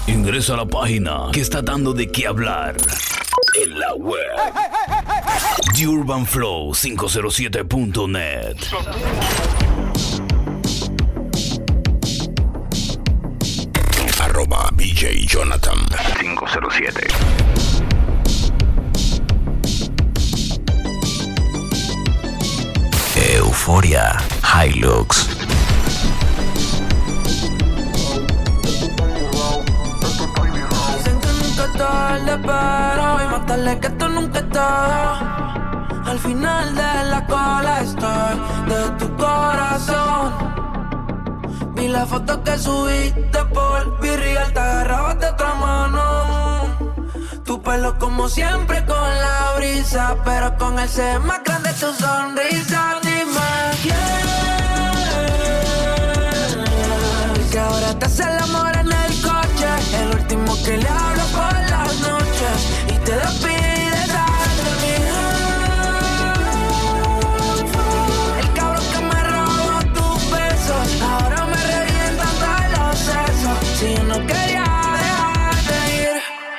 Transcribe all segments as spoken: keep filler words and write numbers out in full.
Ingresa a la página que está dando de qué hablar en la web. The Urban Flow quinientos siete punto net. Arroba B J Jonathan quinientos siete. Euforia Hilux. Dicen que nunca es tarde, pero hoy más tarde que esto nunca está. Al final de la cola estoy de tu corazón. Vi la foto que subiste por Virreal, te agarrabas de otra mano. Tu pelo como siempre con la brisa, pero con el C más grande tu sonrisa. Dime quién, que ahora te hace el amor en el coche, el último que le hablo por las noches y te despide tarde de mí. El cabrón que me robó tus besos, ahora me revientan todos los sesos. Si yo no quería dejarte ir.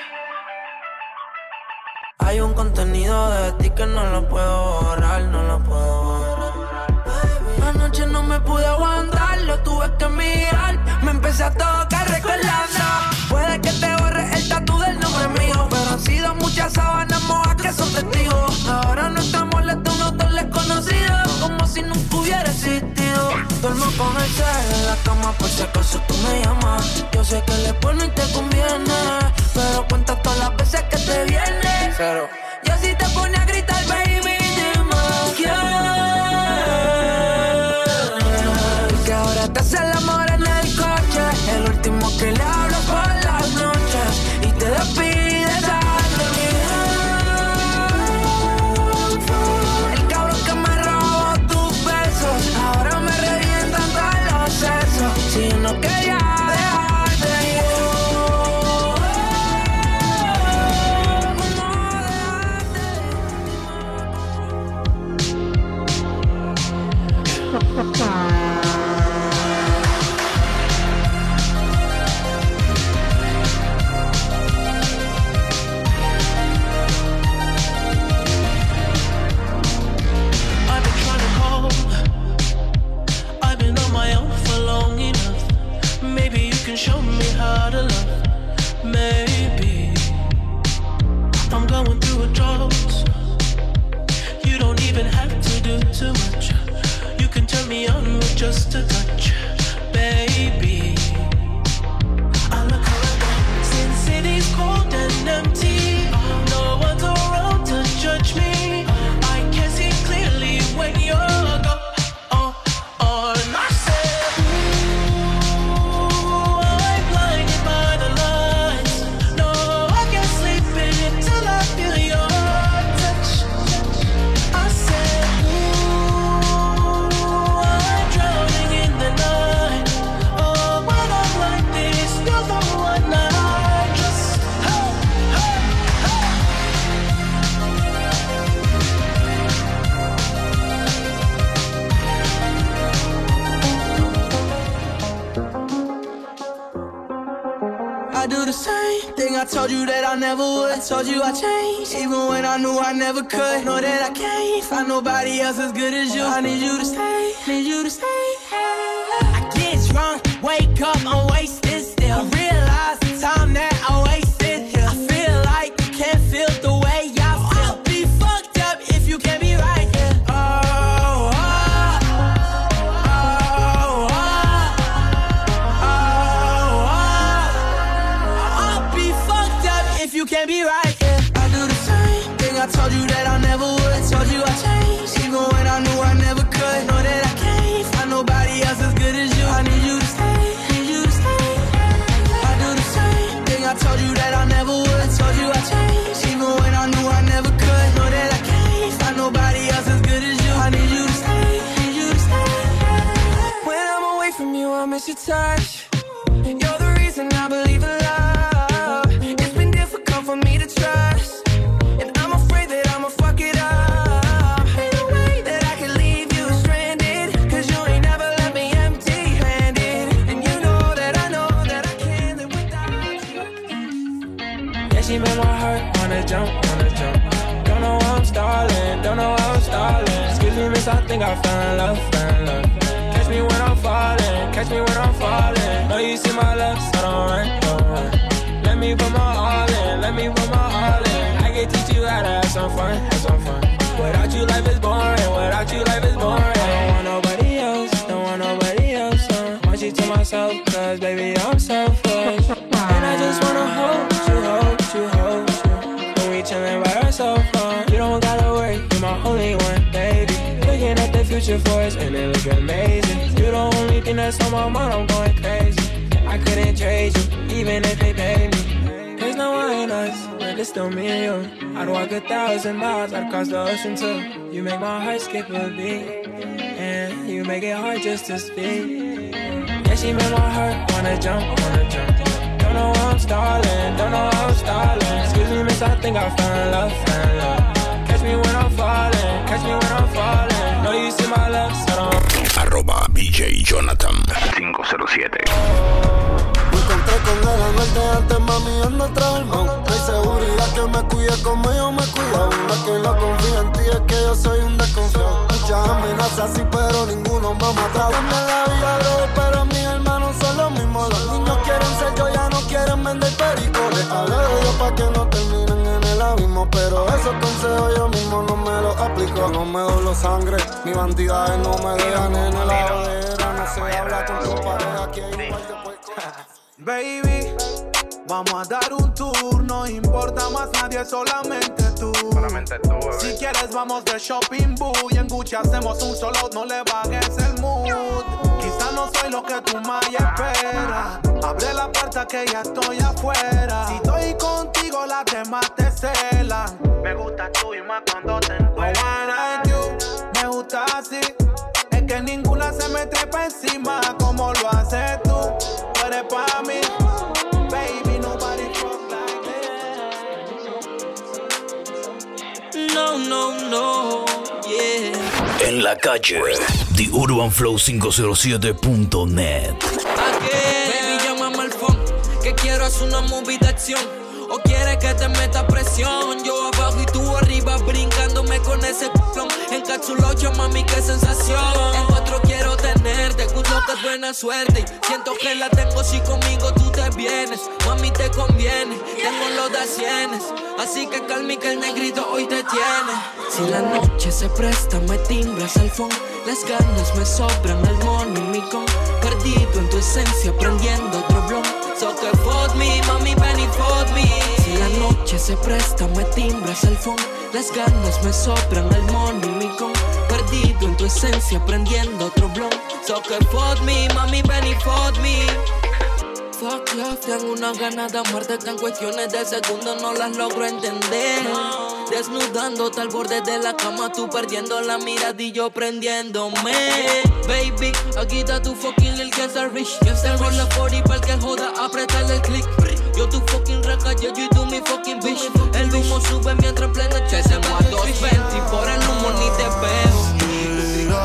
Hay un contenido de ti que no lo puedo borrar, no lo puedo borrar. Anoche no me pude aguantar, lo tuve que mirar. Me empecé a tocar recordando. Puede que te borres el tatu del nombre mío, pero han sido muchas sábanas mojas que son testigos. Ahora no estamos molestos, unos dos desconocidos, como si nunca hubiera existido. Duermo con el cel en la cama por si acaso tú me llamas. Yo sé que le bueno y te conviene, pero cuenta todas las veces que te viene. Cero. Y así te pone a gritar, baby, dime quién, que ahora te hace el amor en el coche, el último que le hablo por las noches y te despide tarde de mí. El cabrón que me robó tus besos, ahora me revientan todos los sesos. Si yo no quería dejarte ir. Show me how to love. Maybe I'm going through a drought. You don't even have to do too much. You can turn me on with just a touch, baby. I look around since city's cold and empty. No one's around to judge me. I can see clearly when you're gone. Oh, oh, and I said. I do the same thing I told you that I never would. I told you I changed, even when I knew I never could. Know that I can't find nobody else as good as you. I need you to stay, need you to stay. I get drunk, wake up, I'm wasted still. I realize the time that I wasted here. I feel like you can't feel the way I feel. I'll be fucked up if you can't be right here. Oh, oh, oh, oh, oh, oh. I'll be fucked up if you can't be right here. I do the same thing I told you that I never would. I told you I changed, even when I knew I never could. Know that I can't find nobody else as good as you. I need you to stay, need you to stay. I do the same thing I told you that I never would. I told you I changed, even when I knew I never could. Know that I can't find nobody else as good as you. I need you to stay, need you to stay. When I'm away from you, I miss your touch. You're the reason I believe in love. It's been difficult for me to trust, and I'm afraid that I'ma fuck it up. Ain't no way that I can leave you stranded, cause you ain't never left me empty-handed. And you know that I know that I can't live without you. she made my heart wanna jump, wanna jump. Don't know why I'm stalling, don't know why I'm stalling. Excuse me, miss, I think I fell in love, fell in love. Catch me when I'm falling, catch me when I'm falling. Know you see my love, so don't run, don't run. Let me put my all in, let me put my all in. I can teach you how to have some fun, have some fun. Without you, life is boring, without you, life is boring. I don't want nobody else, don't want nobody else. Uh. Want you to myself, cause baby, I'm selfish. And I just wanna hold you, hold you, hold you. When we chillin' by ourselves, uh. You don't gotta worry, you're my only one, baby. Looking at the future for us, and it look amazing. You're the only thing that's on my mind, I'm going crazy. I couldn't trade you, even if they pay me. There's no one in us, but it's still me and you. I'd walk a thousand miles, I'd cross the ocean too. You make my heart skip a beat, and you make it hard just to speak. Yeah, she made my heart wanna jump, wanna jump. Don't know why I'm stalling, don't know why I'm stalling. Excuse me, miss, I think I fell in love, fell in love. Catch me when I'm falling, catch me when I'm falling. Know you see my love, so don't. Arroba B J Jonathan cinco cero siete. Me encontré con él en el de antes, mami, ando tras el mon. Hay seguridad que me cuide como yo me cuido. Una que no confía en ti es que yo soy un desconfiado. Muchas amenazas sí, pero ninguno me ha matado. En la vida, bro, pero mis hermanos son los mismos. Los niños quieren ser yo, ya no quieren vender perico. Les hablé de Dios pa' que no terminen en el abismo, pero esos consejos yo mismo no me los aplico. No me doblo sangre, mi bandida no me dejan en el ladera. No se habla con tu pareja, aquí hay un par de puercos. Baby, vamos a dar un tour, no importa más nadie, solamente tú. Solamente tú, bebé. Si quieres vamos de shopping boo y en Gucci hacemos un solo, no le bajes el mood. Quizá no soy lo que tu maya espera. Abre la puerta que ya estoy afuera. Si estoy contigo las demás te celan. Me gusta tú y más cuando te encuentras. Me gusta así. Es que ninguna se me trepa encima como lo haces tú. Tú eres pa' mí, baby, nobody fuck like this. No, no, no, yeah. En la calle, The Urban Flow cinco cero siete punto net. Baby, llámame al phone, que quiero hacer una movie de acción. O quieres que te meta presión. Yo abajo y tú arriba brincándome con ese c***lón. Encapsulado, mami, qué sensación. En cuatro quiero tenerte, juro que es buena suerte. Y siento que la tengo si conmigo tú te vienes. Mami, te conviene, tengo los de cienes. Así que calma que el negrito hoy te tiene. Si la noche se presta, me timbras al phone. Las ganas me sobran, el money, mi con. Perdido en tu esencia, prendiendo otro blog. So que fuck me, mami, ven y fuck me. Si la noche se presta, me timbras el phone. Las ganas me sobran, el money, mi con. Perdido en tu esencia, prendiendo otro blog. So que fuck me, mami, ven y fuck me. Fuck love, tengo una ganas de amarte que en cuestiones de segundos no las logro entender. Desnudándote al borde de la cama, tú perdiendo la mirada y yo prendiéndome. Baby, aquí está tu fucking Lil Gangsta Rich. Tengo la cuarenta para el que joda, apretarle el click. Yo tu fucking racayo y tú mi fucking bitch. El humo sube mientras en plena noche se va a doscientos veinte y por el humo ni te veo.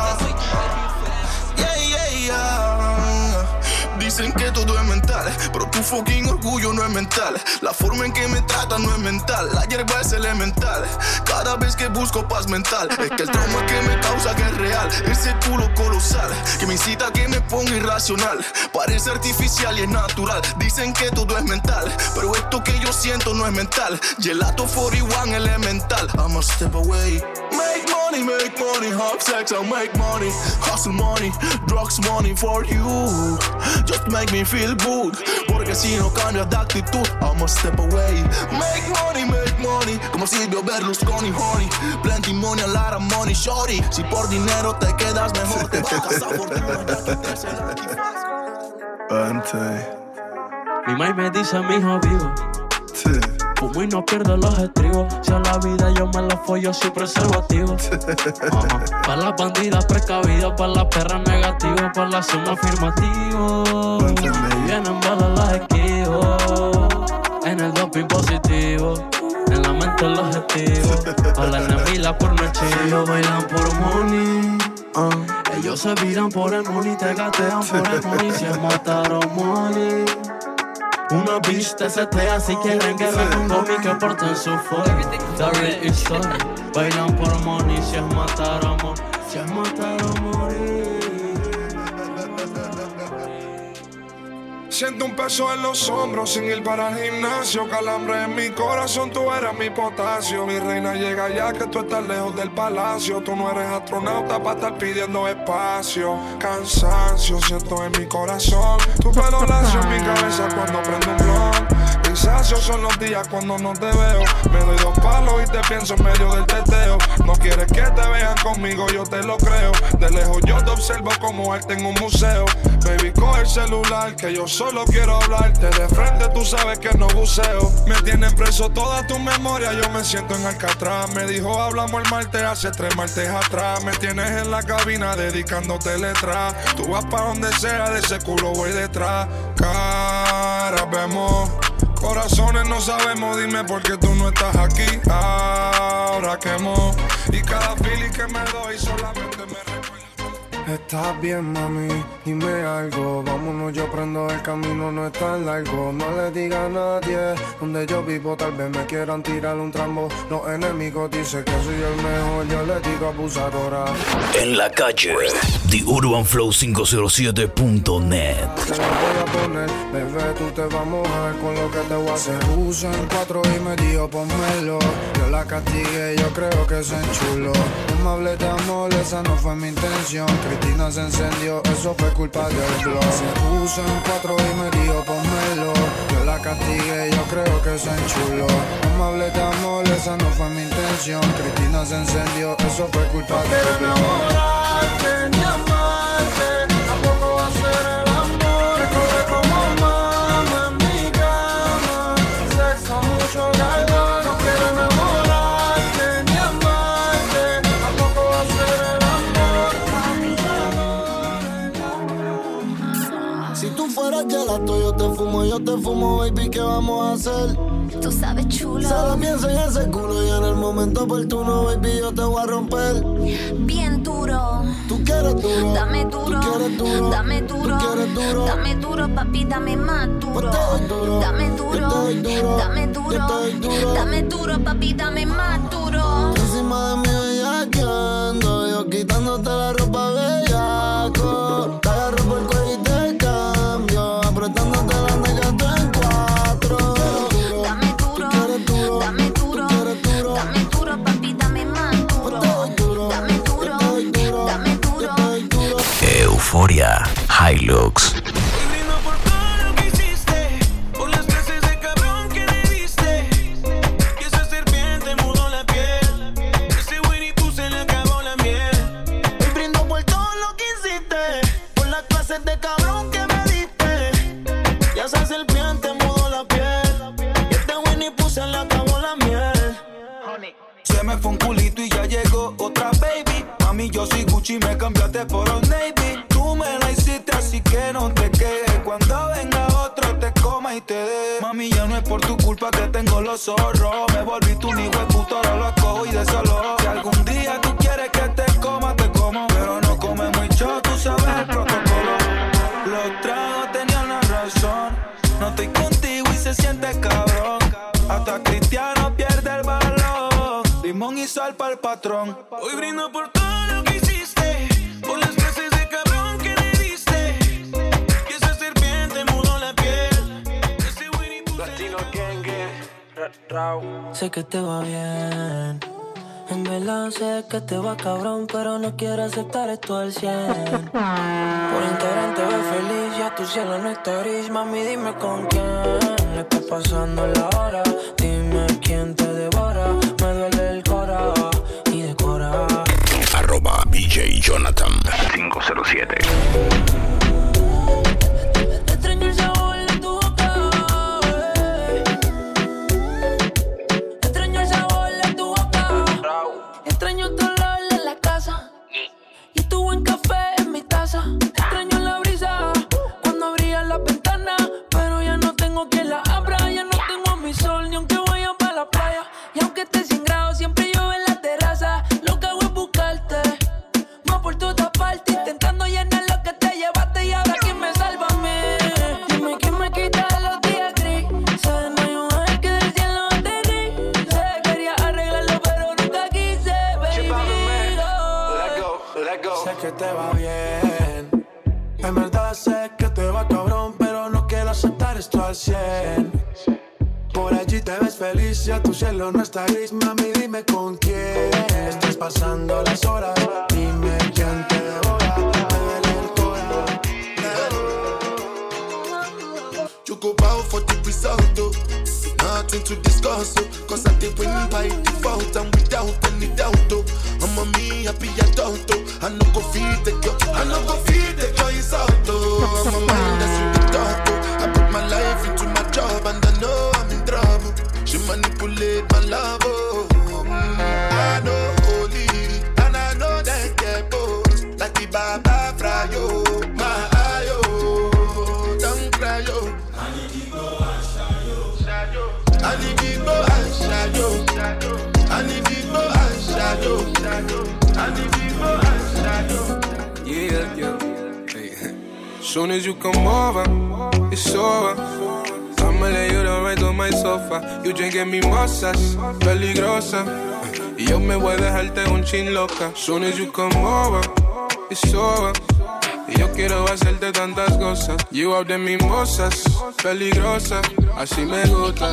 Yeah, yeah, yeah. Dicen que todo es mental, pero tu fucking orgullo no es mental. La forma en que me tratan no es mental. La hierba es elemental. Cada vez que busco paz mental, es que el trauma que me causa que es real. Ese culo colosal que me incita a que me ponga irracional. Parece artificial y es natural. Dicen que todo es mental, pero esto que yo siento no es mental. Gelato cuarenta y uno elemental. I'ma step away. Make money, make money, have sex and make money. Hustle money, drugs money for you. Just make me feel good, porque si no cambias de actitud, I'ma step away. Make money, make money, como Silvio Berlusconi, honey. Plenty money, a lot of money, shorty. Si por dinero te quedas mejor, te bajas a fortuna, ya que te hace la Ante. Mi mãe me dice, mijo, vivo. Sí. Fumo y no pierdo los estribos. Si a la vida yo me la follo sin preservativo. Uh-huh. Pa' las bandidas precavidas, pa' las perras negativas, pa' la suma afirmativo. Vienen balas las esquivo. En el doping positivo, en la mente el objetivo. A la enemiga por no chivo. Ellos bailan por money. Uh. Ellos se viran por el money, te gatean por el money. Si mataron money. Una bitch te setea si quieren guerra con gomi que porten su fuego. The real history. Bailan por money, si es matar amor, si es matar o morir. Siento un peso en los hombros sin ir para el gimnasio. Calambre en mi corazón, tú eres mi potasio. Mi reina llega ya que tú estás lejos del palacio. Tú no eres astronauta para estar pidiendo espacio. Cansancio siento en mi corazón. Tu pelo lacio en mi cabeza cuando prendo un blon. Grisáceos son los días cuando no te veo. Me doy dos palos y te pienso en medio del teteo. No quieres que te vean conmigo, yo te lo creo. De lejos yo te observo como arte en un museo. Baby, coge el celular que yo solo quiero hablarte. De frente tú sabes que no buceo. Me tienen preso toda tu memoria, yo me siento en Alcatraz. Me dijo hablamos el martes hace tres martes atrás. Me tienes en la cabina dedicándote letras. Tú vas pa' donde sea, de ese culo voy detrás. Cara vemos, corazones no sabemos, dime por qué tú no estás aquí. Ahora quemo y cada feeling que me doy solamente me recuerda. Estás bien, mami, dime algo. Vámonos, yo prendo el camino, no es tan largo. No le diga a nadie donde yo vivo, tal vez me quieran tirar un trambo. Los enemigos dicen que soy el mejor, yo le digo abusadora. En la calle, The Urban Flow cinco cero siete punto net. Te la voy a poner, bebé, tú te vas a mojar con lo que te voy a hacer. Usa en cuatro y me dijo pónmelo. Yo la castigué, yo creo que se enchuló. No me hables de amor, esa no fue mi intención. Cristina se encendió, eso fue culpa del blog. Se puso en cuatro y me dijo pónmelo. Yo la castigué, yo creo que se enchuló. No me hables de amor, esa no fue mi intención. Cristina se encendió, eso fue culpa del blog. Ni amarte, tampoco va a ser el amor. Corre como mama en mi cama. Sexo mucho calor, no quiero enamorarte ni amarte. Tampoco va a ser el amor. Si tú fueras gelato, yo te fumo, yo te fumo, baby, ¿qué vamos a hacer? Tú sabes, chulo. Solo pienso en ese culo y en el momento oportuno, baby, yo te voy a romper. Bien duro. Tú quieres duro. Dame duro. Tú quieres duro. Dame duro. Tú quieres duro. Dame duro, papi, dame más duro. Pues te doy duro. Dame duro. Yo te doy duro. Dame Yo duro. te doy duro. Dame duro, papi, dame más duro. Encima de mí bellaqueando, yo quitándote la ropa bellaco. Te agarro por el cuello y te cambio, apretándote la nalga tú en cuatro. Dame duro. Dame duro. Dame duro, papi, dame más duro. Dame duro. Dame duro. Euforia Hilux. Y me cambiaste por un Navy. Tú me la hiciste así que no te quejes. Cuando venga otro te coma y te dé. Mami, ya no es por tu culpa que tengo los zorros. Me volví tu hijo de puto, ahora lo cojo y de solo. Si algún día tú quieres que te coma, te como. Pero no come mucho, tú sabes el protocolo. Los tragos tenían la razón. No estoy contigo y se siente cabrón. Hasta Cristiano pierde el balón. Limón y sal para el patrón. Hoy brindo por todo lo que hiciste, por las clases de cabrón que le diste. Y esa serpiente mudó la piel. Ese Winnie Pooh. Latino Gang Gang. Sé que te va bien. En verdad sé que te va cabrón, pero no quiero aceptar esto al cien. Por Instagram te ves feliz, ya tu cielo no está gris. Mami, dime con quién le está pasando la hora. Dime quién te devora, me duele el cora y decora. Arroba B J Jonathan cinco cero siete. Extraño el sabor de tu boca, eh. Extraño el sabor de tu boca. Extraño tu olor en la casa y tu buen café en mi taza. Extraño la brisa cuando abrías la ventana, pero ya no tengo quien la abra. Ya no tengo a mi sol ni aunque vaya para la playa. Y aunque esté cien grados siempre llueve en la terraza. Lo que hago es buscarte, más por toda parte, intentando llenar lo que te llevaste. te va bien. En verdad sé que te va cabrón, pero no quiero aceptar esto al cien. Por allí te ves feliz, ya tu cielo no está gris. Mami, dime con quién estás pasando las horas. Dime quién te devora, me duele el corazón. You go bow for the result, oh. Nothing to discuss, oh. Cause I did win by default and without any doubt, oh. I'm a me happy adult, oh. I no go feed the girl, I no go feed the girl, it's out, oh. I'm a mind that's in the dark, oh. I put my life into my job and I know I'm in trouble. She manipulate my love, oh. Mm, I know holy, and I know that get both. Like the Baba Frayo, my ayo, don't cry, yo. I need to go and shadow. I need to go and shadow. I need to go and shadow. I need to go and shadow. Yeah, yeah. Hey. Soon as you come over, it's over. I'ma lay you down right on my sofa. You drinking mimosas, peligrosa. Y yo me voy a dejarte un chin loca. Soon as you come over, it's over. Y yo quiero hacerte tantas cosas. You out de mimosas, peligrosa. Así me gusta.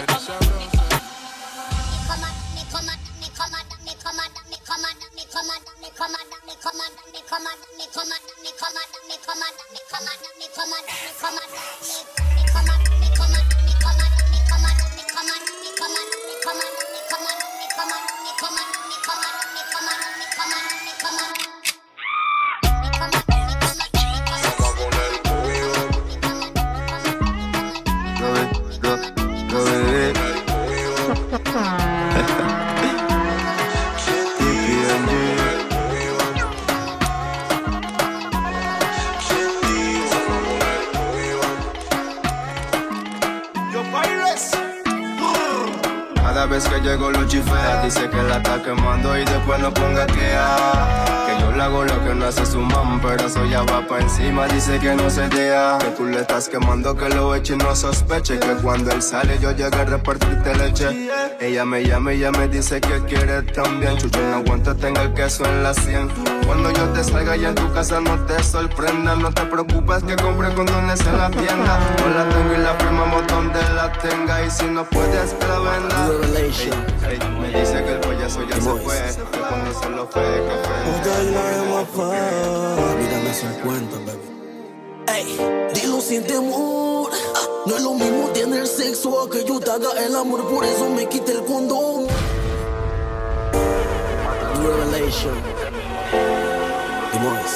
Cada vez que llego lo chifea, dice que la está quemando y después no ponga que ah, que yo le hago lo que no hace su mam, pero eso ya va pa' encima, dice que no se deja, que tú le estás quemando, que lo eche y no sospeche, que cuando él sale yo llegue a repartirte leche. Ella me llama y ya me dice que quiere también, chucho no aguanta, tenga el queso en la sien. Cuando yo te salga y en tu casa no te sorprenda, no te preocupes que compre condones en la tienda. No la tengo y la firmamos donde la tenga, y si no puedes que la venda. Hey, hey, me dice que el payaso ya se fue, que cuando se lo fue, que fue. Mírame cincuenta, baby. Ey, dilo sin temor. No es lo mismo tener sexo a que yo te haga el amor, por eso me quite el condón. Revelation. Demores.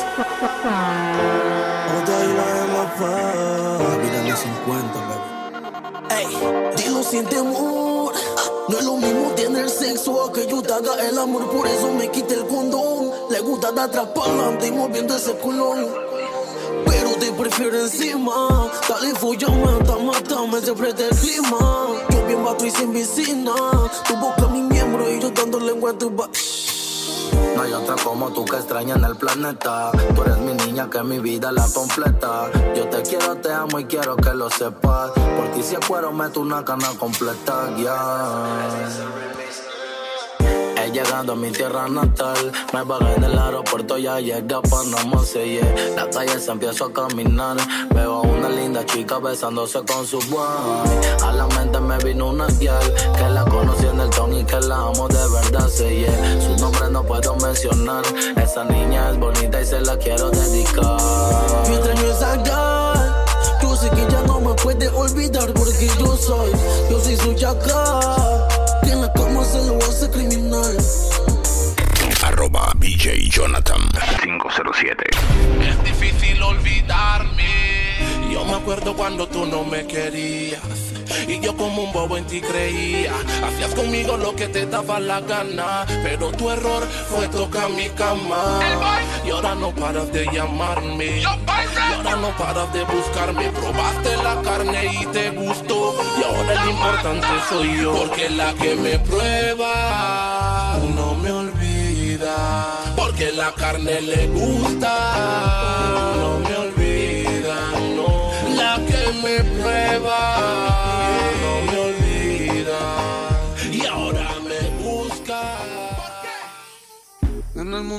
Otra y la de más fácil. Mírame cincuenta, baby. Ey, dilo sin temor. No es lo mismo tener sexo a que yo te haga el amor, por eso me quite el condón. Le gusta de atrás para adelante y moviendo ese culón, pero te prefiero encima. Dale follame, hasta matame, se presta el clima. Yo bien bato y sin piscina. Tu boca mi miembro y yo dando lengua en tu ba. No hay otra como tú que extraña en el planeta. Tú eres mi niña que mi vida la completa. Yo te quiero, te amo y quiero que lo sepas. Por ti si es cuero meto una cana completa, ya yeah. Llegando a mi tierra natal, me bajé del aeropuerto, ya llega Panamá, se yeah. La calle se empiezo a caminar, veo a una linda chica besándose con su boy. A la mente me vino una guial, que la conocí en el ton y que la amo de verdad, se yeah. Su nombre no puedo mencionar, esa niña es bonita y se la quiero dedicar. Yo extraño esa gal, yo sé que ya no me puede olvidar porque yo soy, yo soy su chacal. Que en la cama se lo hace criminal. Arroba B J Jonathan cinco cero siete. Es difícil olvidarme. Yo me acuerdo cuando tú no me querías y yo como un bobo en ti creía. Hacías conmigo lo que te daba la gana, pero tu error fue tocar mi cama. Y ahora no paras de llamarme, y ahora no paras de buscarme. Probaste la carne y te gustó, y ahora el importante soy yo. Porque la que me prueba no me olvida, porque la carne le gusta, no me olvida, no. La que me prueba no me olvida, y ahora me busca. En el mundo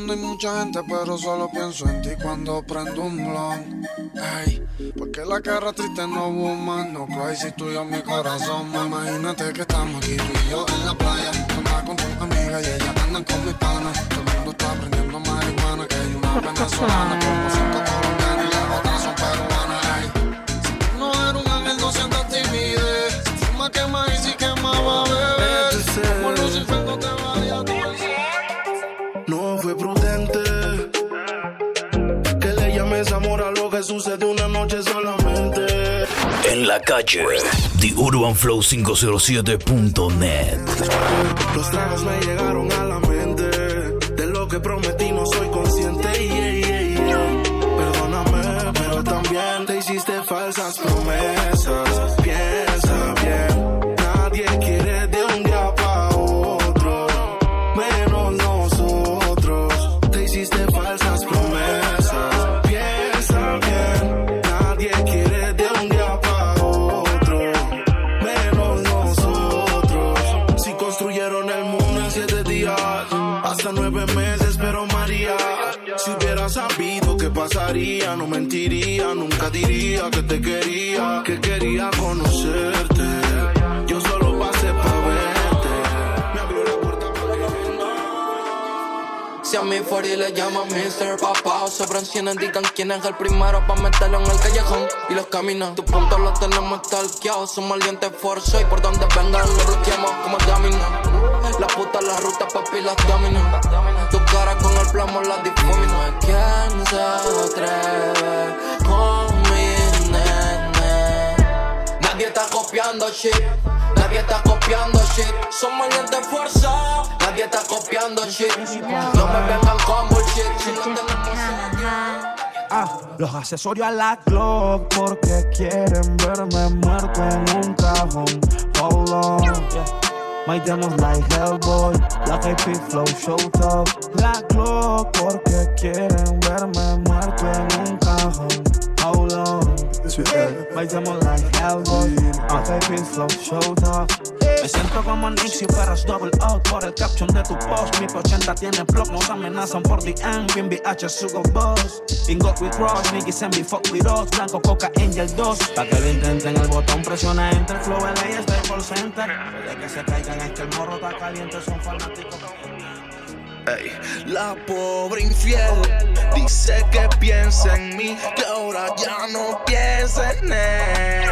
donde hay mucha gente, pero solo pienso en ti cuando prendo un blunt. Ey, porque la cara triste no woman, no cry si tú y yo mi corazón. Imagínate que estamos aquí tú y yo en la playa, andas con tus amigas y ellas andan con mis panas. Todo el mundo está prendiendo marihuana, que hay una venezolana como cinco colombianas y las otras son peruanas. Ey, si tú no eres un ángel no sientas timidez, si fuma quema y si quema va a beber. Como Lucifer no te vayas a torcer. No fue prudente que le llames amor a lo que sucede una noche solamente. En la calle, The Urban Flow cinco cero siete punto net. Los tragos me llegaron a la mente, de lo que prometí no soy consciente. Yeah, yeah, yeah. Perdóname, pero también te hiciste falsas promesas. Piensa bien, nadie quiere de un día para otro, menos nosotros. Te hiciste falsas promesas. Piensa bien, nadie quiere de un día para otro, menos nosotros. Si construyeron el mundo en siete días, hasta nueve meses, pero María, si hubiera sabido qué pasaría, no mentiría, nunca diría que te quería, que quería conocerte. Yo solo pasé pa' verte. Me abrió la puerta para que no. Si a mi forty le llaman mister Papá o se encienden, digan quién es el primero pa' meterlo en el callejón y los caminos. Tus puntos los tenemos stalkeados, son malientes forzo y por donde vengan los bloqueamos como dominó. La puta, la ruta, papi, las dominan. Tu cara con el plomo la difumina. ¿Quién se atreve con mi nene? Nadie está copiando shit, nadie está copiando shit. Son malientes fuerza, nadie está copiando shit. No me vengan con bullshit si no tenemos. Ah, los accesorios a la Glock porque quieren verme muerto en un cajón. Hold on, yeah. My demos like Hellboy, Black I P Flow, Show Top. La Glock porque quieren verme muerto en un cajón. Hold on, my demos like Hellboy, Black I P Flow, Show Top. Me siento como Nixie, pero es double out por el caption de tu post. Mi P ochenta tiene blog, nos amenazan por D M. Bien B H, Sugo Boss. Bingo with Ross, Nicky Sembi, fuck with us. Blanco, Coca, Angel dos. Pa' que lo intenten, el botón presiona Enter. Flow L A, Staples Center. Puede que se caigan, es que el morro está caliente, son fanáticos. Ey, la pobre infiel dice que piensa en mí, que ahora ya no piensa en él.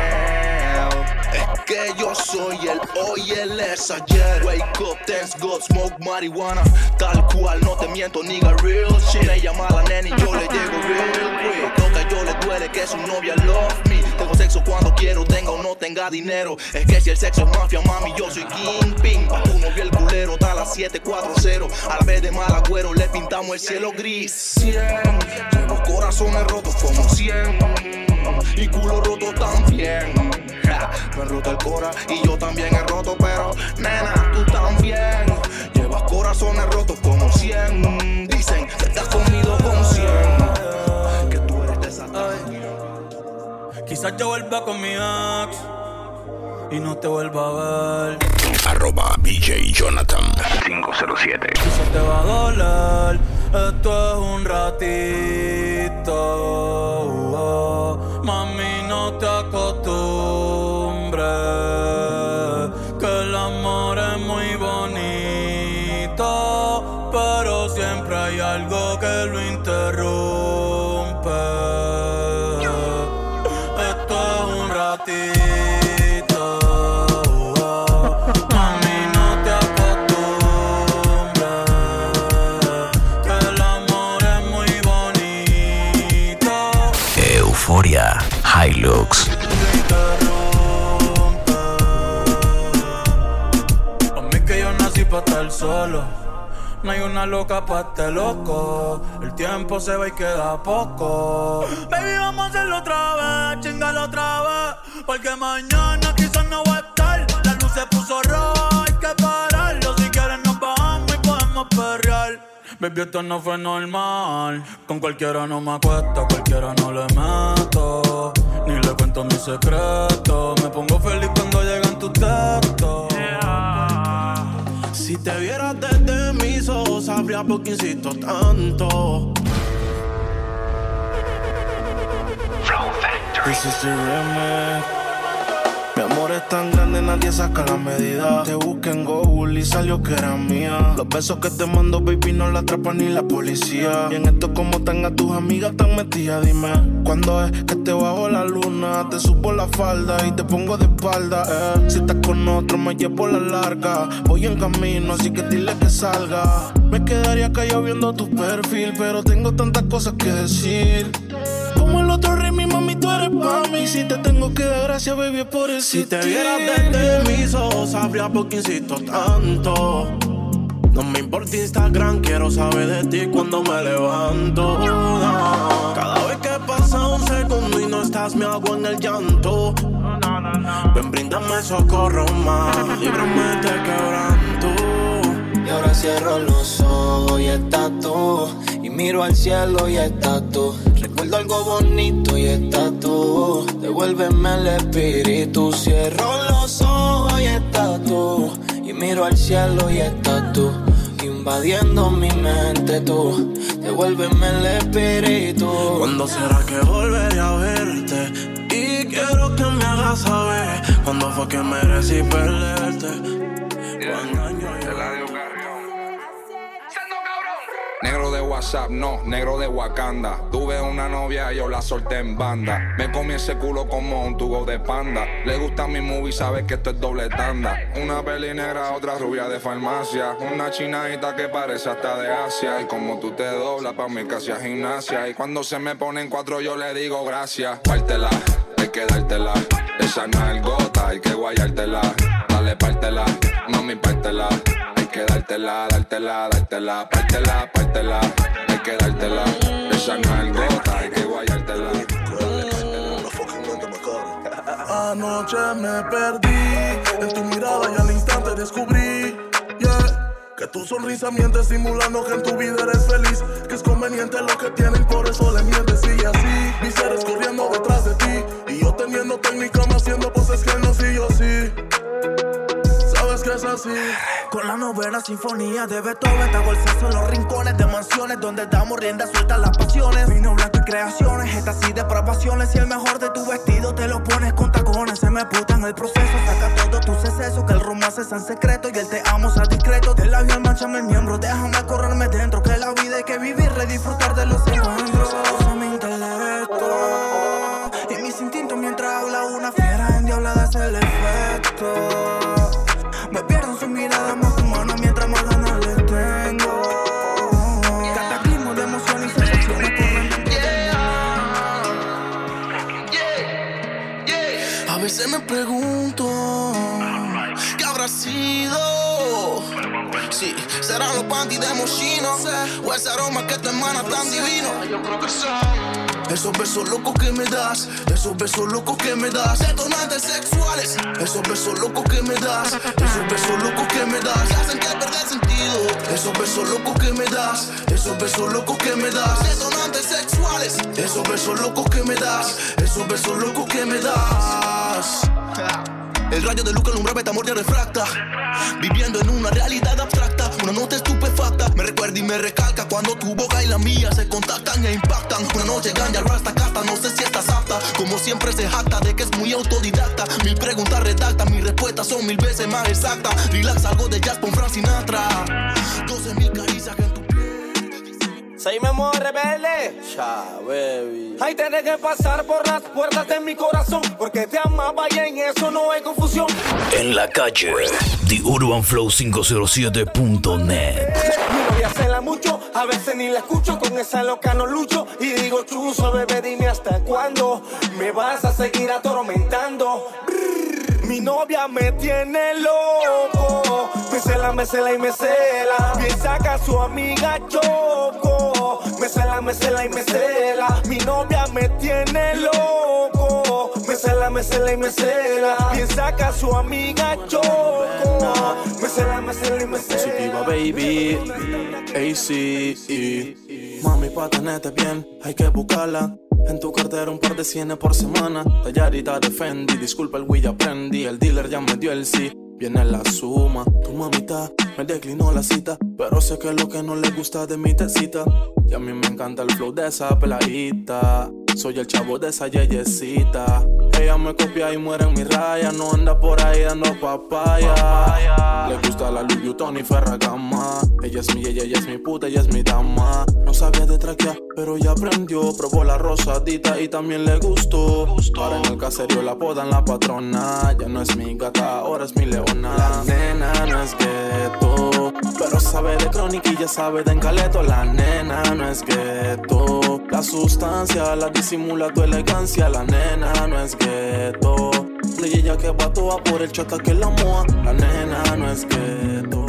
Es que yo soy el hoy, él es ayer. Wake up, thanks God, smoke marihuana. Tal cual, no te miento, nigga, real shit. Me llama la nena y yo le llego real quick. Lo que a yo le duele que su novia love me. Tengo sexo cuando quiero, tenga o no tenga dinero. Es que si el sexo es mafia, mami, yo soy kingpin. Pa' tu novio el culero, está a las siete cuatro cero. A la vez de mal agüero le pintamos el cielo gris. Cien, llevo corazones rotos como cien. Y culo roto también. Ja, me han roto el cora y yo también he roto, pero nena, tú también. Llevas corazones rotos como cien. Dicen que te has comido con cien. Que tú eres de esa talla. Quizás yo vuelva con mi ex y no te vuelva a ver. Arroba B J Jonathan cinco cero siete. Quizás te va a doler, esto es un ratito. Oh, mami, no te acostumbres, que el amor es muy bonito, pero siempre hay algo que lo interrumpe. Esto es un ratito. Hilux. Pa' mí que yo nací pa' estar solo. No hay una loca pa' este loco. El tiempo se va y queda poco. Baby, vamos a hacerlo otra vez, chingalo otra vez. Porque mañana quizás no va a estar. La luz se puso roja, hay que pararlo. Si quieres nos bajamos y podemos perrear. Baby, esto no fue normal. Con cualquiera no me acuesto, cualquiera no le meto. Ni le cuento mis secretos. Me pongo feliz cuando llegan tus textos. Si te vieras desde mis mis ojos sabría por qué insisto tanto. This is the remix. Mi amor es tan grande, nadie saca la medida. Te busqué en Google y salió que era mía. Los besos que te mando, baby, no la atrapan ni la policía. Y en esto como están a tus amigas tan metidas, dime ¿cuándo es que te bajo la luna? Te subo la falda y te pongo de espalda, eh. Si estás con otro me llevo la larga. Voy en camino, así que dile que salga. Me quedaría callado viendo tu perfil, pero tengo tantas cosas que decir. Como el otro rey, mi mami, tú eres pa' mí. Si te tengo que dar gracias, baby, es por eso. Si te vieras desde mis ojos, sabría por qué insisto tanto. No me importa Instagram, quiero saber de ti cuando me levanto. Cada vez que pasa un segundo y no estás, me hago en el llanto. Ven, bríndame socorro más, líbrame de quebranto. Y ahora cierro los ojos y estás tú. Y miro al cielo y estás tú. Recuerdo algo bonito y estás tú. Devuélveme el espíritu. Cierro los ojos y estás tú. Y miro al cielo y estás tú. Invadiendo mi mente tú. Devuélveme el espíritu. ¿Cuándo será que volveré a verte? Y quiero que me hagas saber cuándo fue que merecí perderte. ¿Cuántos años yo? Negro de WhatsApp, no, negro de Wakanda. Tuve una novia y yo la solté en banda. Me comí ese culo como un tubo de panda. Le gusta mi movie, sabe que esto es doble tanda. Una peli negra, otra rubia de farmacia. Una chinadita que parece hasta de Asia. Y como tú te doblas, pa' mí casi a gimnasia. Y cuando se me ponen cuatro yo le digo gracias. Pártela, hay que dártela. Esa nalgota, hay que guayártela. Dale, pártela, mami, pártela. Hay que dártela, dártela, dártela, pártela, pártela, hay que dártela. Esa nalgota, hay que guayártela. Anoche me perdí en tu mirada y al instante descubrí, yeah, que tu sonrisa miente simulando que en tu vida eres feliz. Que es conveniente lo que tienen, por eso le mientes. Y así, mis seres corriendo detrás de ti. Y yo teniendo técnica, más haciendo poses que no, sí, yo sí. Sabes que es así. Con la novena sinfonía de Beethoven te hago el censo en los rincones de mansiones donde damos rienda suelta a las pasiones. Vino blanco y creaciones, éxtasis de probaciones. Y el mejor de tu vestido te lo pones con tacones. Se me puta en el proceso, saca todo tus excesos. Que el romance es en secreto y el te amo sea discreto. De la vida manchame el miembro, déjame correrme dentro. Que la vida hay que vivirla y disfrutar de los encuentros. Usa mi intelecto y mis instintos mientras habla una fiera endiablada es el efecto. Me pierdo en su mirada más humana mientras más ganas le tengo. Cataclismo de emociones y sensaciones corren dentro de mí. A veces me pregunto ¿qué habrá sido? Sí, serán los panties de Moschino o ese aroma que te emana tan divino. Yo creo que son esos besos locos que me das, esos besos locos que me das, detonantes sexuales. Esos besos locos que me das, esos besos locos que me das, que hacen que perder sentido. Esos besos locos que me das, esos besos locos que me das, detonantes sexuales. Esos besos locos que me das, esos besos locos que me das. El rayo de luz que alumbra metamorfia refracta, viviendo en una realidad abstracta. Una nota estupefacta me recuerda y me recalca cuando tu boca y la mía se contactan e impactan. Una noche ganja, rasta, casta, no sé si estás apta. Como siempre se jacta de que es muy autodidacta. Mil preguntas redacta, mis respuestas son mil veces más exactas. Relax, algo de jazz con Frank Sinatra. Doce mil caricias en tu piel. Soy Memo Rebelde. Ya, baby. Hay tenés que pasar por las puertas de mi corazón, porque te amaba y en eso no hay confusión. En la calle, The Urban Flow cinco cero siete punto net. Mi novia se la mucho, a veces ni la escucho. Con esa loca no lucho y digo chuzo, bebé, dime hasta cuándo me vas a seguir atormentando. Mi novia me tiene loco, me cela, me cela y me cela. Bien saca a su amiga Choco, me cela, me cela y me cela. Mi novia me tiene loco, me cela, me cela y me cela. Bien saca a su amiga Choco, me cela, me cela y me cela. Positiva baby, A C E. Mami, pa' tenerte bien, hay que buscarla. En tu cartera un par de cienes por semana. Tallarita de Fendi, disculpa el Wii, aprendí. El dealer ya me dio el sí. viene la suma. Tu mamita me declinó la cita, pero sé que es lo que no le gusta de mi tecita. Y a mí me encanta el flow de esa peladita. Soy el chavo de esa yeyecita. Ella me copia y muere en mi raya. No anda por ahí dando papaya. Le gusta la Louis Vuitton y Ferragamo. Ella es mi ella, ella es mi puta, ella es mi dama. No sabía de traquear, pero ya aprendió. Probó la rosadita y también le gustó. Ahora en el caserío la apodan la patrona. Ya no es mi gata, ahora es mi leona. La nena no es gueto, pero sabe de crónica y ya sabe de encaleto. La nena no es gueto, la sustancia la disimula tu elegancia. La nena no es gueto, y ella que batúa por el chata que la moa. La nena no es gueto.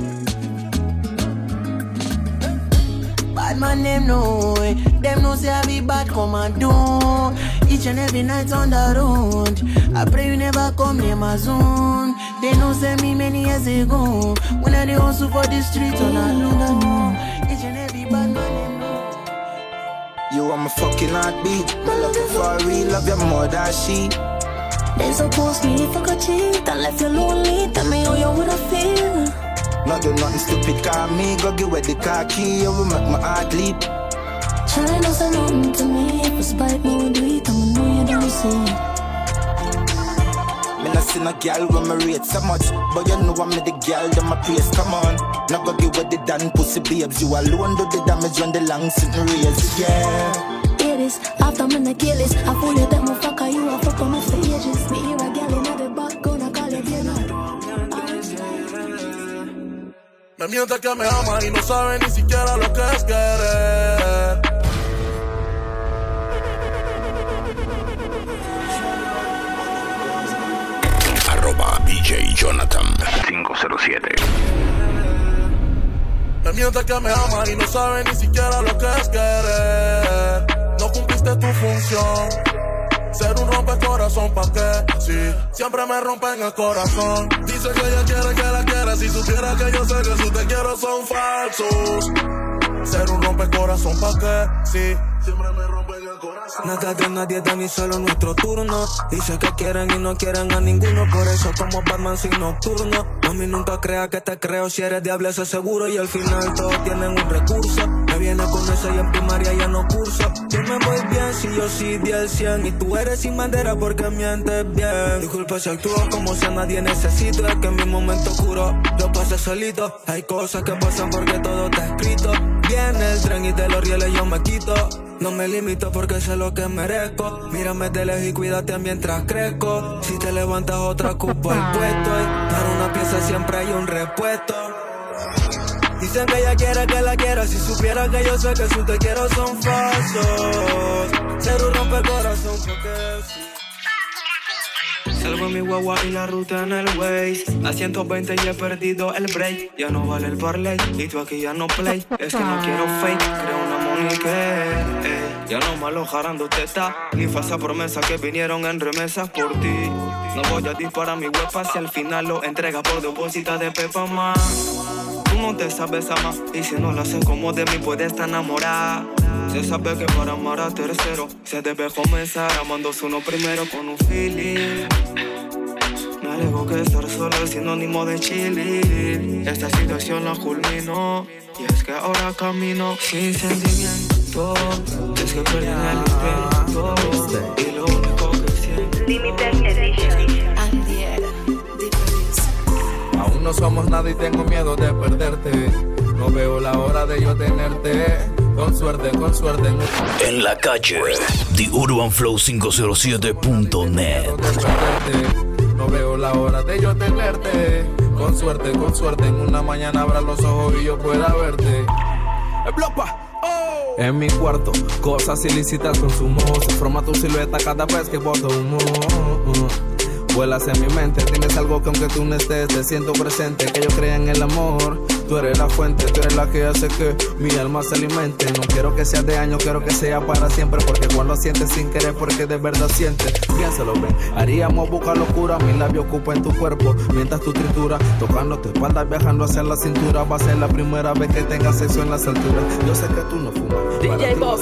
Bad man them know it. Them know say I be bad come and do. Each and every night on the road. I pray you never come near my zone. They know say me many years ago. When I dey hustle for the streets on I know. Each and every bad man them know. You are my fucking heartbeat. My love you for real, love you more than she. They suppose me if I could cheat and left you lonely. Tell me how you would have feel. Not do nothing stupid, call me, go give away the car key, you will make my heart leap. Try not say nothing to me, if it's bite me, we do it, I'ma know you don't see. Me not see no girl when me rate so much, but you know I'm the girl, them my praise, come on. Now go give away the damn pussy babes, you alone do the damage when the long sitting rails, yeah. Hear this, after me na kill this, I fool you that motherfucker, you a fuck on off the edges. Me hear a girl in the back, gonna call it dinner. Me miente que me ama y no sabe ni siquiera lo que es querer. Arroba D J Jonathan cinco cero siete. Me miente que me ama y no sabe ni siquiera lo que es querer. No cumpliste tu función. Ser un rompecorazón, ¿pa' qué? Sí, siempre me rompen el corazón. Dice que ella quiere que la quiera. Si supiera que yo sé que sus te quiero son falsos. Ser un rompecorazón, ¿pa' qué? Sí, siempre me rompen el corazón. Nada de nadie, de ni solo nuestro turno. Dice que quieren y no quieren a ninguno. Por eso como Batman sin nocturno. Mami, nunca crea que te creo. Si eres diablo, eso es seguro. Y al final todos tienen un recurso. Me viene con eso y en primaria ya no curso. Yo me voy bien si yo sí di el cien. Y tú eres sin bandera porque mientes bien. Disculpa si actúo como si a nadie necesito. Es que en mi momento oscuro yo pasé solito. Hay cosas que pasan porque todo está escrito. Viene el tren y de los rieles yo me quito. No me limito porque sé lo que merezco. Mírame de lejos y cuídate mientras crezco. Si te levantas otra ocupo el puesto. Y para una pieza siempre hay un repuesto. Dicen que ella quiere que la quiera. Si supiera que yo sé que sus te quiero son falsos. Ser un rompecorazón porque sí. Salgo en mi guagua y la ruta en el Waze. A ciento veinte y he perdido el break. Ya no vale el parlay y tú aquí ya no play. Es que no quiero fake, creo una Monique. eh. Ya no me alojarán dos tetas ni falsa promesa que vinieron en remesas por ti. No voy a disparar mi huepa si al final lo entrega por depósito de pepa más. Tú no te sabes amar y si no lo haces como de mí puedes estar enamorada. Se sabe que para amar a tercero se debe comenzar amándose uno primero con un feeling. Me alego que estar solo es sinónimo de chilling. Esta situación la culminó y es que ahora camino sin sentimiento. Es que perdí el intento y lo único que siento. Limited Edition. Aún no somos nada y tengo miedo de perderte. No veo la hora de yo tenerte. Con suerte, con suerte. En la calle, The Urban Flow cinco cero siete punto net. No veo la hora de yo tenerte. Con suerte, con suerte. En una mañana abra los ojos y yo pueda verte. Oh. En mi cuarto, cosas ilícitas consumo. Se forma tu silueta cada vez que boto humo. Vuelas en mi mente, tienes algo que aunque tú no estés, te siento presente, que yo crea en el amor. Tú eres la fuente, tú eres la que hace que mi alma se alimente. No quiero que sea de año, quiero que sea para siempre. Porque cuando sientes sin querer, porque de verdad sientes. Piénsalo, ven, haríamos buscar locura. Mi labio ocupa en tu cuerpo, mientras tu tritura, tocando tu espalda, viajando hacia la cintura. Va a ser la primera vez que tengas sexo en las alturas. Yo sé que tú no fumas, D J Bob,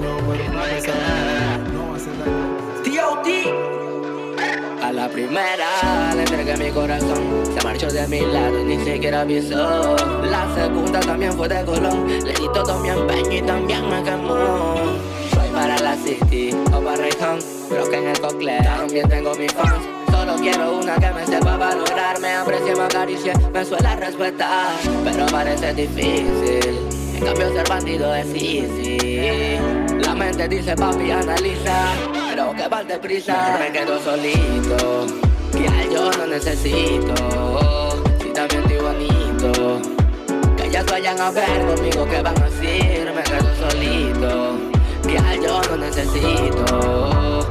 no hace daño. T O T. A la primera le entregué mi corazón. de mi lado y ni siquiera avisó. La segunda también fue de Colón. Le di todo mi empeño y también me quemó. Soy para la City o para Raycon, pero que en el Cocle también tengo mis fans. Solo quiero una que me sepa valorar, me aprecie, me acaricie, me suele respetar. Pero parece difícil, en cambio ser bandido es easy. La mente dice papi analiza, pero que parte prisa. Me quedo solito, que a yo no necesito. Si también estoy bonito, que ellas vayan a ver conmigo que van a decir. Me quedo solito, que a yo no necesito.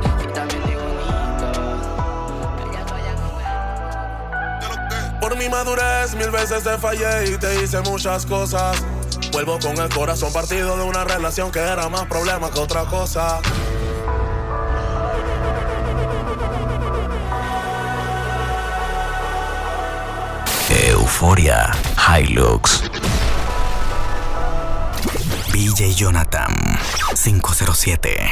Por mi madurez mil veces te fallé y te hice muchas cosas. Vuelvo con el corazón partido de una relación que era más problema que otra cosa. Euforia Hilux. D J Jonathan cinco cero siete.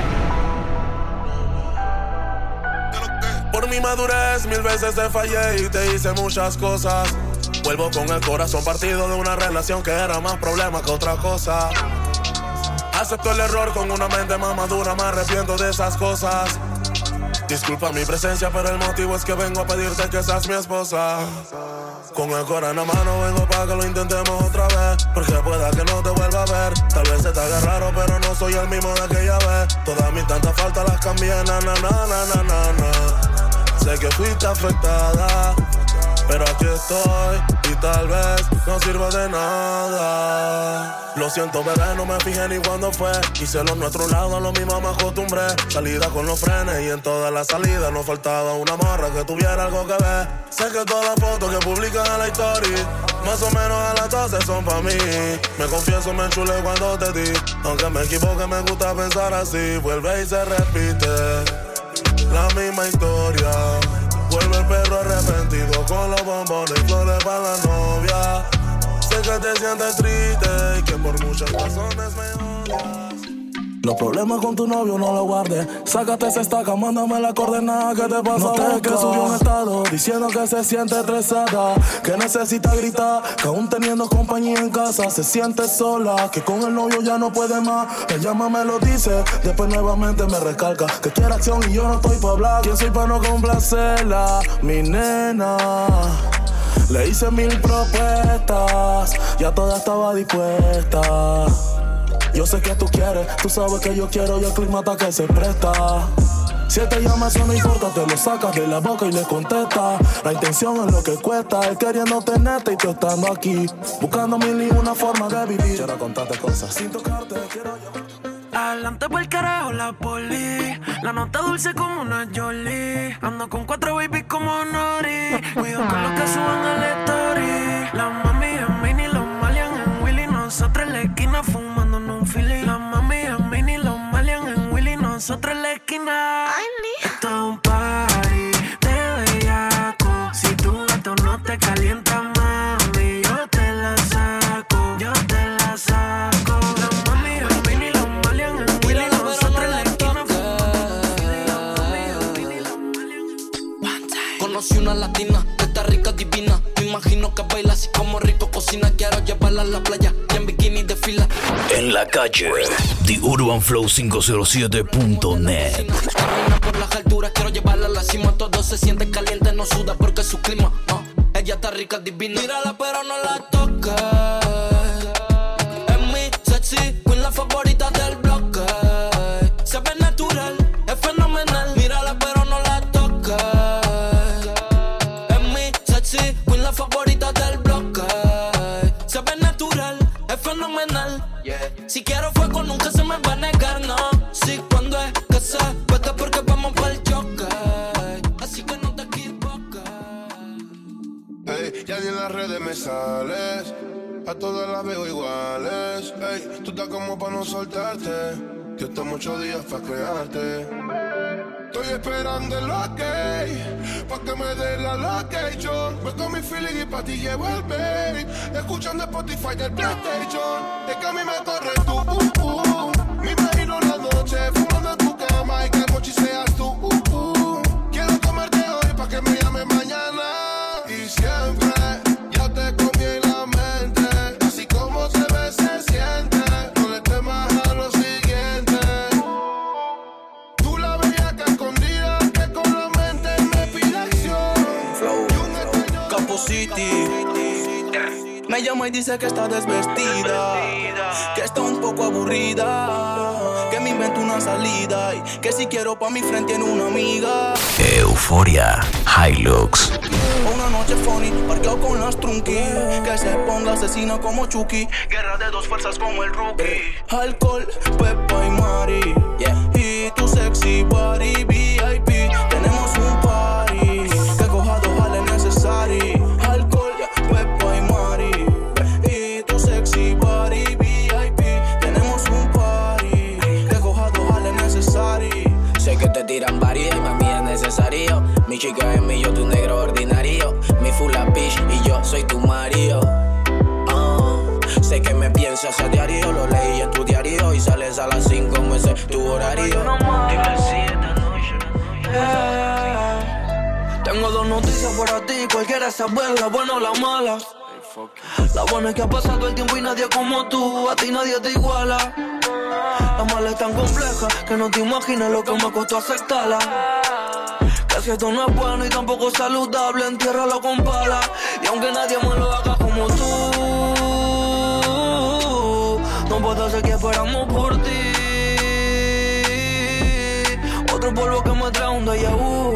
Por mi madurez mil veces te fallé y te hice muchas cosas. Vuelvo con el corazón partido de una relación que era más problema que otra cosa. Acepto el error con una mente más madura, me arrepiento de esas cosas. Disculpa mi presencia, pero el motivo es que vengo a pedirte que seas mi esposa. Con el corazón en la mano vengo para que lo intentemos otra vez, porque pueda que no te vuelva a ver. Tal vez se te haga raro, pero no soy el mismo de aquella vez. Todas mis tantas faltas las cambié, na na na na na na na. Sé que fuiste afectada, pero aquí estoy y tal vez no sirva de nada. Lo siento, bebé, no me fijé ni cuándo fue. Hice lo nuestro lado, a lo mismo me acostumbré. Salida con los frenes y en todas las salidas nos faltaba una morra que tuviera algo que ver. Sé que todas las fotos que publican en la historia más o menos a las doce son pa' mí. Me confieso, me enchulé cuando te di. Aunque me equivoque, me gusta pensar así. Vuelve y se repite la misma historia. Vuelve el perro arrepentido con los bombones y flores para la novia. Sé que te sientes triste y que por muchas razones me odias. Los problemas con tu novio no los guardes. Sácate esa estaca, mándame la coordenada. ¿Qué te pasa? Noté que subió un estado diciendo que se siente estresada, que necesita gritar, que aún teniendo compañía en casa se siente sola, que con el novio ya no puede más. Ella me lo dice, después nuevamente me recalca que quiere acción y yo no estoy pa' hablar. ¿Quién soy pa' no complacerla? Mi nena. Le hice mil propuestas, ya toda estaba dispuesta. Yo sé que tú quieres, tú sabes que yo quiero y el clima está que se presta. Si él te llama, eso no importa, te lo sacas de la boca y le contesta. La intención es lo que cuesta, él queriendo tenerte y tú estando aquí, buscando mil y una forma de vivir. Quiero contarte cosas sin tocarte, quiero yo. Adelante por el carajo la poli, la nota dulce como una Jolie. Ando con cuatro babies como Nori, cuido con lo que suban al story. La mami en mini, los malian en Willy, nosotros en la esquina fumando un Philly. La mami en mini, los malian en Willy, nosotros en la esquina. Esto es un party de bellaco. Si tu gato no te calienta, mami, yo te la saco, yo te la saco. La mami en mini, los malian en Willy, nosotros en la esquina fumando. Conocí una latina, que está rica, divina. Me imagino que baila así como rico cocina. Quiero llevarla a la playa y en bikini de fila. En la calle, The Urban Flow quinientos siete punto net. Camina por las alturas, quiero llevarla a la cima. Todo se siente caliente, no suda porque es su clima. No, ella está rica, divina. Mírala pero no la toques. Es mi sexy queen, la favorita del bloque. Se ve natural, es fenomenal. Mírala pero no la toques. Es mi sexy queen, la favorita del bloque. Se ve natural, es fenomenal. Si quiero fuego nunca se me va a negar, no. Si cuando es que se puesta porque vamos pa'l choque. Así que no te equivoques. Ey, ya ni en las redes me sales. A todas las veo iguales. Ey, tú estás como pa' no soltarte. Yo tengo muchos días pa' crearte. Estoy esperando el ok, pa' que me dé la location. Voy con mi feeling y pa' ti llevo el babe. Escuchando Spotify del PlayStation. Es que a mí me corre tú, uh, uh. Me imagino la noche fumando en tu cama y que el mochi seas tú, uh, uh. Quiero comerte hoy pa' que me llame mañana. Y siempre City. Me llama y dice que está desvestida, que está un poco aburrida, que me invento una salida y que si quiero pa' mi frente tiene una amiga. Euforia Hilux. Una noche funny, parqueado con las trunky, que se ponga asesina como Chucky, guerra de dos fuerzas como el Rookie. Alcohol, Pepa y Mari, yeah. Y tu sexy body V I P. Tenemos un party, que coja dos vale necesario. Alcohol, Pepa y Mari, y tu sexy body V I P. Tenemos un party, que coja dos vale necesario. Sé que te tiran varios y mami es necesario. Mi chica es mi, yo tu negro ordinario. Mi full a bitch y yo soy tu marido. uh, Sé que me piensas a diario, lo leí en tu diario. Y sales a las cinco, me sé tu horario. Yeah. Tengo dos noticias para ti, cualquiera saber, la buena o la mala. La buena es que ha pasado el tiempo y nadie como tú, a ti nadie te iguala. La mala es tan compleja que no te imaginas lo que me costó aceptarla. Que si esto no es bueno y tampoco saludable, entiérralo con pala. Y aunque nadie me lo haga como tú, no puedo hacer que esperamos por ti. Otro polvo que me trae un déjà vu,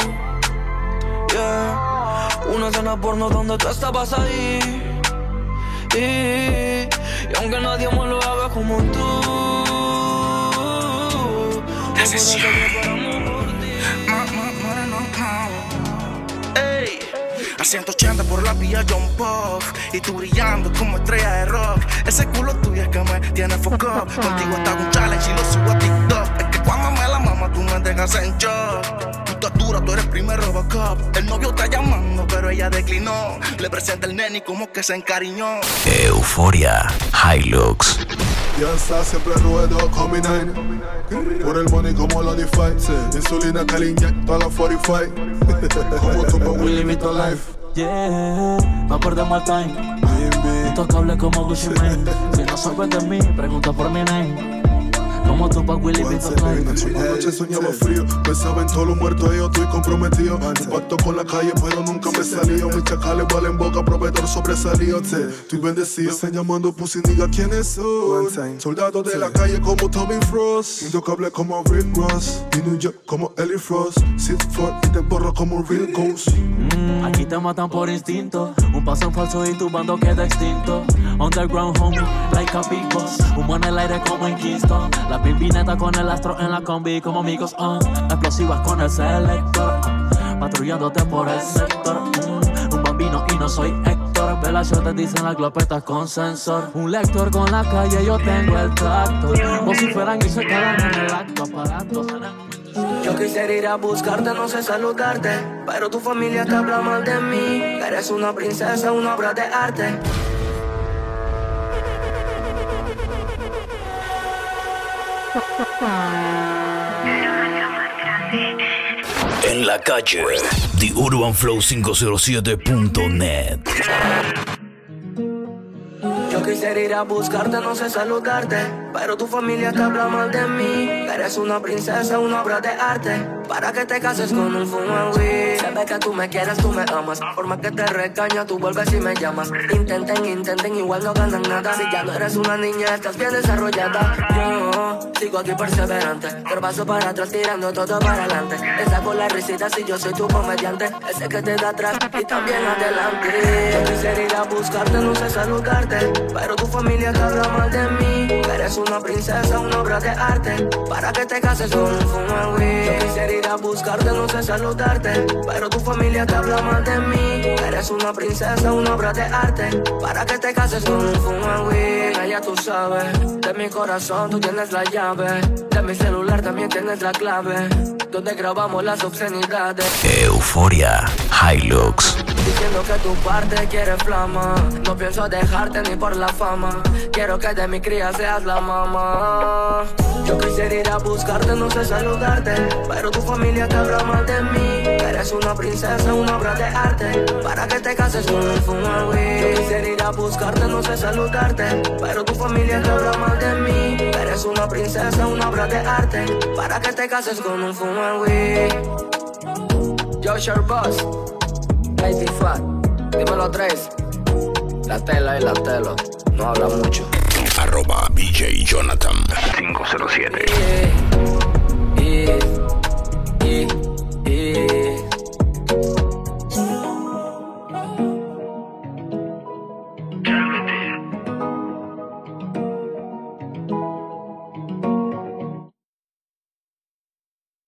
yeah. Una cena porno donde tú estabas ahí. Y, y aunque nadie me lo haga como tú, la sesión. Ey, a ciento ochenta por la vía John Pop, y tú brillando como estrella de rock. Ese culo tuyo es que me tiene foco. Contigo está un challenge y lo subo a TikTok. Es que cuando me la mama tú me dejas en shock. Tú estás dura, tú eres primer Robocop. El novio está llamando pero ella declinó. Le presenta el nene y como que se encariñó. Euforia Hilux. Ya está, siempre ruedo con mi nine. Por el money como lo define. Insulina que le inyecto a la cuarenta y cinco. Como tú pa' Willy Vito Life. Yeah, no perdemos el time. Intocable como Gucci Mane. Si no sabes de mí, pregunta por mi name. Como tú pa' Willy Vito Life. Una noche soñaba frío, pensaba en todos los muertos y yo estoy comprometido. Un pacto con la calle pero nunca me salió. Mis chacales valen boca, proveedor sobresalido. Estoy bendecido, están llamando pussy, diga quiénes son. Soldados de la calle como Tommy Frost, intocable como Rick Ross, y New York como Ellie Frost. Sit for y te borro como Real Ghost. mm, Aquí te matan por instinto. Un paso en falso y tu bando queda extinto. Underground homie, like a big boss. Humo en el aire como en Kingston. La pimpineta con el astro en la combi como amigos, uh. Explosivas con el selector, uh. Patrullándote por el sector, mm. Un bambino y no soy Héctor. Velación te dicen las glopetas con sensor. Un lector con la calle, yo tengo el tractor. Vociferan y se quedan en el acto aparatos. Yo quisiera ir a buscarte, no sé saludarte, pero tu familia te habla mal de mí. Eres una princesa, una obra de arte. En la calle, The Urban Flow quinientos siete punto net. Yo quisiera ir a buscarte, no sé saludarte, pero tu familia te habla mal de mí. Eres una princesa, una obra de arte, para que te cases con un fumawee. Se ve que tú me quieres, tú me amas. Por más que te regaña, tú vuelves y me llamas. Intenten, intenten, igual no ganan nada. Si ya no eres una niña, estás bien desarrollada. Yo sigo aquí perseverante, pero paso para atrás tirando todo para adelante. Te saco la risita si yo soy tu comediante, ese que te da atrás y también adelante. Yo quisiera ir a buscarte, no sé saludarte, pero tu familia te habla mal de mí. Eres una princesa, una obra de arte, para que te cases con un fumawee. Yo quisiera ir a buscarte, no sé saludarte, pero tu familia te habla mal de mí. Eres una princesa, una obra de arte, para que te cases con un fumawee. Ya tú sabes, de mi corazón tú tienes la llave, de mi celular también tienes la clave, donde grabamos las obscenidades. Euforia Hilux. Diciendo que tu parte quiere flama, no pienso dejarte ni por la fama. Quiero que de mi cría seas la mamá. Yo quisiera ir a buscarte, no sé saludarte, pero tu familia te habla mal de mí. Eres una princesa, una obra de arte, para que te cases con un fumawee. Yo quisiera ir a buscarte, no sé saludarte, pero tu familia te habla mal de mí. Eres una princesa, una obra de arte, para que te cases con un fumawee. Yo, Sure Boss, Lazy Fat. Dímelo tres. La tela y la tela. No habla mucho. Arroba B J Jonathan cinco cero siete. Yeah, yeah, yeah.